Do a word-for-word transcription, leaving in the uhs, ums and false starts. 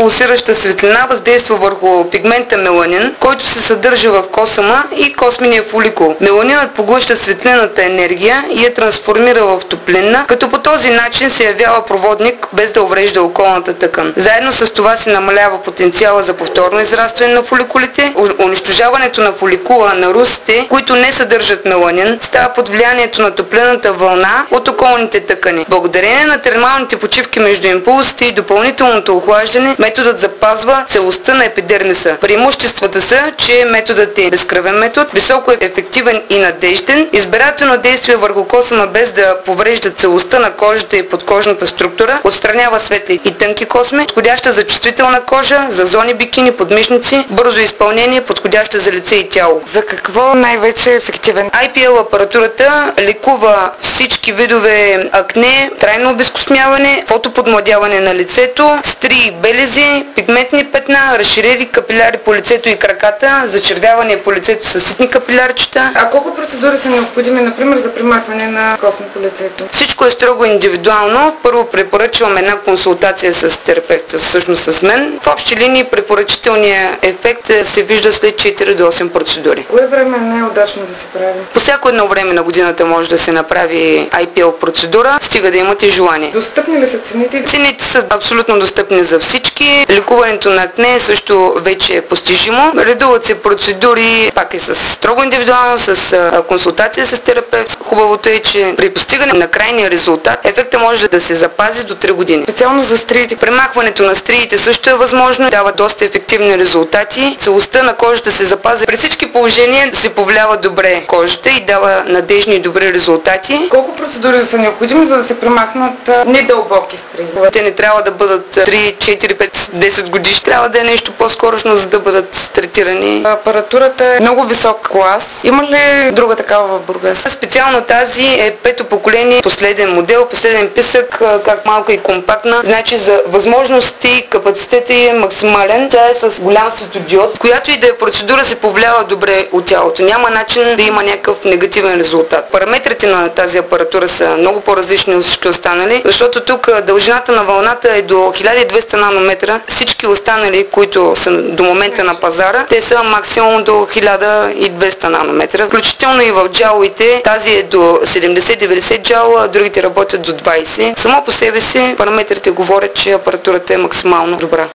пулсираща светлина въздейства върху пигмента меланин, който се съдържа в косъма и космения фоликул. Меланинът поглъща светлинната енергия и я трансформира в топлинна, като по този начин се явява проводник без да уврежда околната тъкан. Заедно с това се намалява потенциала за повторно израстване на фоликулите. Унищожаването на фоликула на русите, които не съдържат меланин, става под влиянието на топлинната вълна от околните тъкани. Благодарение на термалните почивки между импулсите и допълнителното охлаждане, методът запазва целостта на епидермиса. Преимуществата са, че методът е безкръвен метод, високо ефективен и надежден, избирателно действие върху косъма без да поврежда целостта на кожата и подкожната структура, отстранява светли и тънки косми, подходяща за чувствителна кожа, за зони бикини, подмишници, бързо изпълнение, подходяща за лице и тяло. За какво най-вече е ефективен? ай пи ел апаратурата лекува всички видове акне, трайно обезкостмяване, фотоподмладяване на лицето, стрии, белези, пигментни петна, разширени капиляри по лицето и краката, зачервяване по лицето с ситни капилярчета. А колко процедури са необходими, например, за премахване на косми по лицето? Всичко е строго индивидуално. Първо препоръчвам една консултация с терапевта, всъщност с мен. В общи линии препоръчителният ефект се вижда след четири до осем процедури. Кое време е най-удачно да се прави? По всяко едно време на годината може да се направи ай пи ел процедура, стига да имате желание. Достъпни ли са цените? Цените са абсолютно достъпни за всички. Лекуването на акне също вече е постижимо. Редуват се процедури, пак е с строго индивидуално, с консултация с терапевт. Хубавото е, че при постигане на крайния резултат ефектът може да се запази до три години. Специално за стриите. Премахването на стриите също е възможно, дава доста ефективни резултати. Целостта на кожата се запази. При всички положения се повлиява добре кожата и дава надежни и добри резултати. Колко процедури са необходими, за да се премахнат недълбоки стрии? Те не трябва да бъдат три, четири, пет, десет годишни. Трябва да е нещо по-скорошно, за да бъдат третирани. Апаратурата е много висок клас. Има ли друга такава в Бургас? Специално тази е пето поколение, последен модел, последен писък, как малко и компактна. Значи за възможности, капацитета е максимален. Тя е с голям светодиод, която и да е процедура се повлиява добре от тялото. Няма начин да има някакъв негативен резултат. Параметрите на тази апаратура са много по-различни от всички останали, защото тук дължината на вълната е до хиляда и двеста нанометра. Всички останали, които са до момента на пазара, те са максимум до хиляда и двеста нанометра. Включително и в джаловите, тази е до седемдесет до деветдесет джала, а другите работят до двайсет. Само по себе си параметрите говорят, че апаратурата е максимално добра.